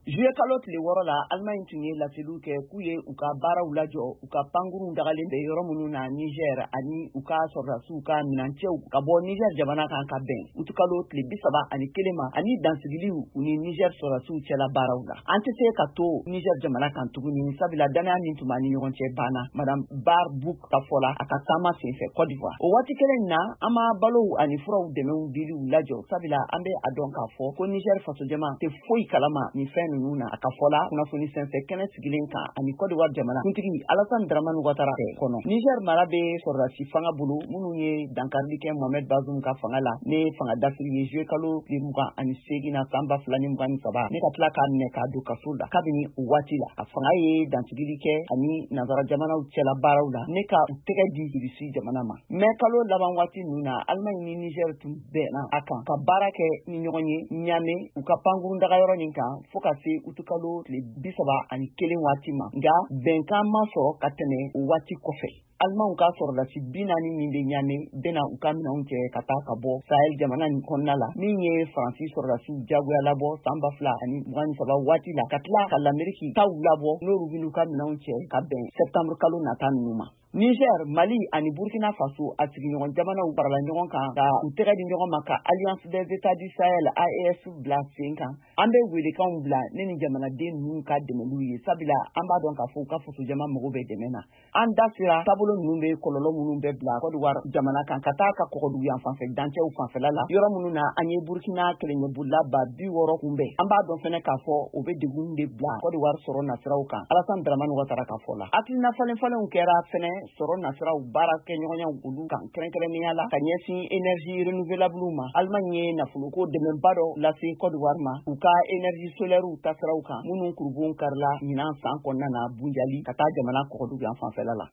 Juillet kalo tile 6 la Allemagne tun ye laseliw kɛ k'u ye u ka baaraw lajɔ u ka pankuru dagalen bɛ yɔrɔ minnu na Niger ani u ka sɔrdasiw ka minancɛw ka bɔ Niger jamana kan ka bɛn utu kalo tile 31 ma ani dansigiliw u ni Niger sɔrdasiw cɛla baaraw la. An tɛ se ka to Niger jamana kan tuguni sabula danaya min tun b'a ni ɲɔgɔn cɛ banna Madame Barbouk ka fɔ la a ka taama senfɛ Côte d'Ivoire. O waati kelen na an ma balow ani furaw dɛmɛw diliw lajɔ sabula an bɛ a dɔn k'a fɔ ko Niger fasojama tɛ foyi kalama ni fɛn ninnu na a ka fɔla kunnafoni sɛnsɛ kɛnɛ sigilen kan ani Côte d'Ivoire jamana kuntigi Alassane Dramane Ouattara kɔnɔ. Niger mara bɛ sɔrdasi fanga bolo minnu ye dankarili kɛ Mohamed Bazoum ka fanga la ne fanga dafiri ye juillet kalo tile 28 na san 2023 ne ka tila k'a minɛ k'a don kaso la kabini o waati la a fanga ye dantigili kɛ ani nanzara jamanaw cɛla baaraw la ne ka u tɛgɛ di Irisi jamana ma. Mais kalo laban waati ninnu na Allemagne ni Niger tun bɛnna a kan ka baara kɛ ni ɲɔgɔn ye Niamey u ka pankuru daga yɔrɔ nin kan fo ka se utukalo tile 31 waati ma nka bɛnkan ma sɔrɔ ka tɛmɛ o waati kɔfɛ. Allemagne ka sɔrɔdasi 40 min bɛ Niamey bɛna u ka minɛnw cɛ ka taa ka bɔ Sahel jamana nin kɔnɔna la min ye Faransi sɔrɔdasiw jagoya labɔ san 2023 waati la ka tila ka l'Amérique taw labɔ n'olu bɛn'u ka minɛnw cɛ ka bɛn septembre kalo nata ninnu ma. Niger, Mali ani Burkina Faso a sigiɲɔgɔn jamanaw farala ɲɔgɔn kan ka u tɛgɛ di ɲɔgɔn ma ka Alliance des États du Sahel AES bila sen kan. An bɛ welekanw bila ne ni jamanaden ninnu ka dɛmɛliw ye sabula an b'a dɔn k'a fɔ u ka fasojama mago bɛ dɛmɛ na. An da sera taabolo ninnu bɛ kɔlɔlɔ minnu bɛ bila Côte d'Ivoire jamana kan ka taa ka kɔgɔdugu yan fanfɛ dancɛw fanfɛla la yɔrɔ minnu na an ye Burkina kɛlɛɲɛbolila 60 kunbɛn. An b'a dɔn fɛnɛ k'a fɔ o bɛ degun de bila Côte d'Ivoire sɔrɔ nasiraw kan. Alassane Dramane Ouattara ka fɔ la. Hakilina falenfalenw kɛra fɛnɛ sɔrɔ nasiraw baara kɛ ɲɔgɔnyaw olu kan kɛrɛnkɛrɛnnenya la ka ɲɛsin énergie renouvelable ma. Allemagne ye nafoloko dɛmɛba dɔ lase Côte d'Ivoire ma u ka énergie solaire tasiraw kan minnu kurubon karila ɲinan san kɔnɔna na Bunjali ka taa jamana kɔgɔdugu yan fanfɛla la.